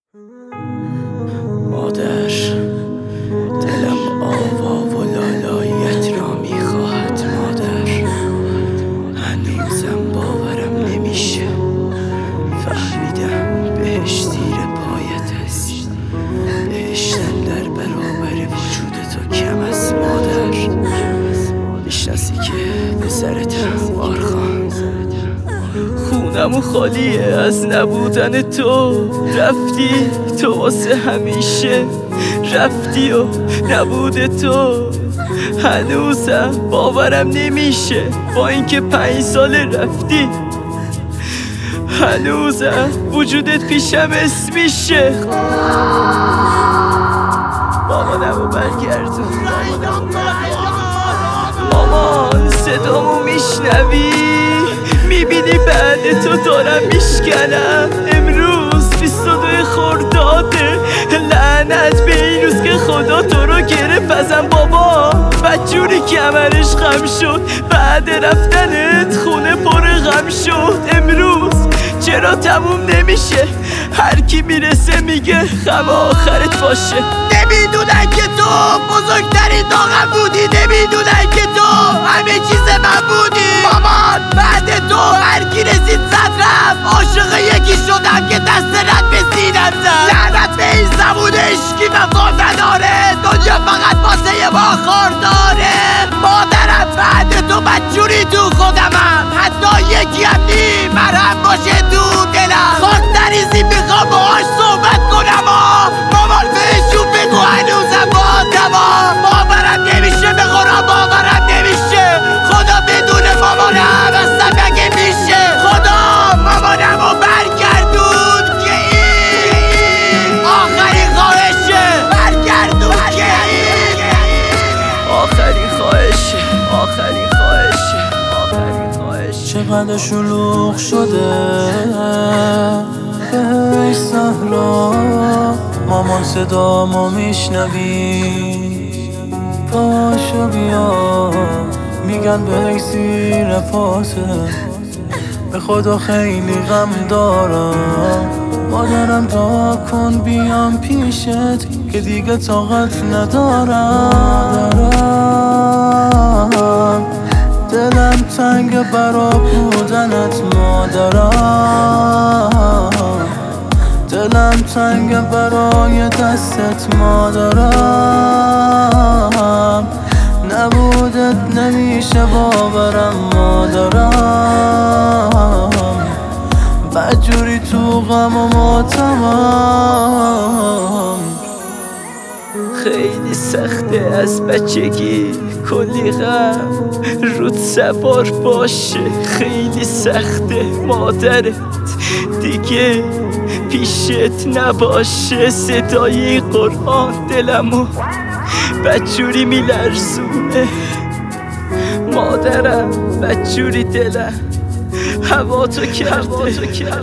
مادر، دلم آوا و لالاییت را میخواهد. مادر، هنوزم باورم نمیشه. فهمیدم بهش زیر پایت است. بهشتم در برابر وجود تو کم است. مادر، میشناسی که پسرتم آرخان. خونمو خالیه از نبودن تو. رفتی تو واسه همیشه، رفتی و نبود تو هنوزم باورم نمیشه. با اینکه 5 سال رفتی هنوزم وجودت پیشم اسم میشه. مامانمو برگردون. مامان، صدامو میشنوی؟ میبینی بعد تو دارم میشکنم. امروز 22 خرداده. لعنت به این روز که خدا تو رو گرفت ازم. بابا بدجوری کمرش خم شد. بعد رفتنت خونه پر غم شد. امروز چرا تموم نمیشه؟ هر کی میرسه میگه غم آخرت باشه. نمیدونن که تو بزرگترین داغم بودی. نمیدونن که تو همه چیز من بودی. مامان، بعد تو هر کی رسید زد رفت. عاشق یکی شدم که دست رد به سینم زد. لعنت به این زبون عشقی وفا نداره. دنیا فقط واسه ما خارداره. مادرم، بعد تو بدجوری تو خودمم. حتی یکی هم نی مرهم باشه تو دلم. خاک نریزی میخوام باهاش صحبت کنم. مامان بهشون بگو هنوزم با دوا. باورم نمیشه، به قرآن باورم نمیشه. خدا بدون مامانم اصلا مگه میشه؟ خدا مامانمو برگردون که این آخرین خواهشه. برگردون که این آخرین خواهشه. آخرین خواهشه. آخرین خواهشه. چقدر شلوغ شده ای صحرا. مامان صدامو میشنوی؟ پاشو بیا، میگن به زیر پاسه. به خدا خیلی غم دارم. مادرم دعا کن بیام پیشت که دیگه طاقت ندارم. دلم تنگ برا بودنت مادرم. دلم تنگ برای دستت مادرم. نبودت نمیشه باورم مادرم. بدجوری تو غم و ماتمم. خیلی سخته از بچگی کلی غم رود سوار باشه. خیلی سخته مادرت دیگه پیشت نباشه. صدای قرآن دلمو بدجوری میلرزونه. مادرم بدجوری دلم هوا تو کرده.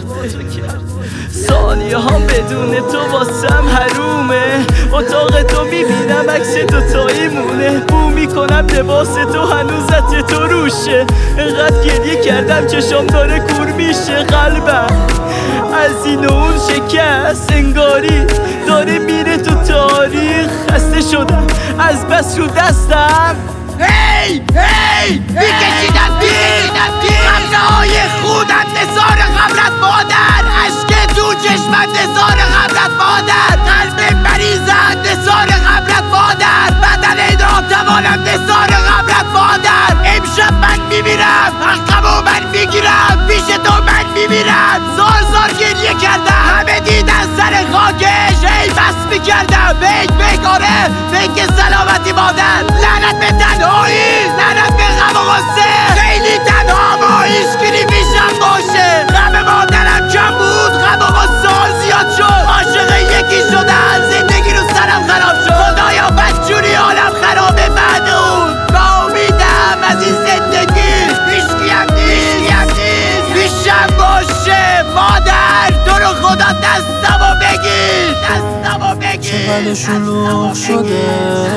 ثانیه هم بدون تو واسم حرومه. اتاق تو میبینم عکس دوتایی مونه. بو میکنم لباس تو هنوزت تو روشه. انقدر گریه کردم چشام داره کور میشه. قلبم از این و اون شکست. انگاری داره میره تو تاریخ. خسته شدم از بس رو دستم. هی میکشیدم قبلهای خودم. نثار قبرت مادر. عشق تو چشمت نثار قبرت مادر. قلب مریضت نثار قبرت مادر. بدن ناتوانم نثار قبرت مادر. امشب من میمیرم، حقمو من میگیرم. پیش تو من میمیرم. زار گریه کردم. همه دیدن سر خاکش. ای بس میکردم. بیگ آره بیگ سلامتی مادر. لعنت به تنهایی، لعنت به غم و غصه. خیلی تنها با هیچکی نمیشم باشه. غم مادرم کم بود، غم و غصه زیاد شد. عاشق یکی شدن، زندگی رو سرم خراب شد. خدایا بدجوری حالم خرابه بعد اون. ناامیدم از این زندگی. هیچکی هم نیست پیشم باشه. مادر تو رو خدا دستمو بگیر. چقدر شلوغ شده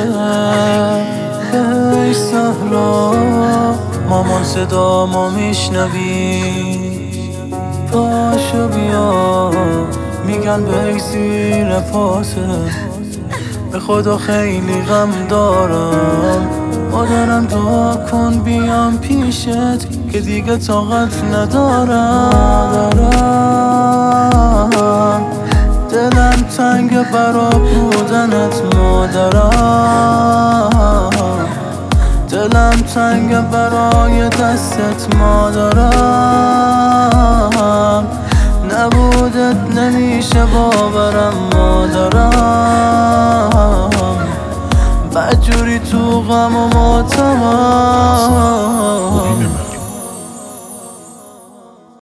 ای صحرا. مامان صدامو میشنوی؟ پاشو بیا، میگن به زیر پاسه، به خدا خیلی غم دارم. مادرم دعا کن بیام پیشت که دیگه طاقت ندارم. دلم تنگ برا بودنت مادرم، دلم تنگ برای دستت مادرم. نبودت نمیشه باورم مادرم، بدجوری تو غم و ماتمم.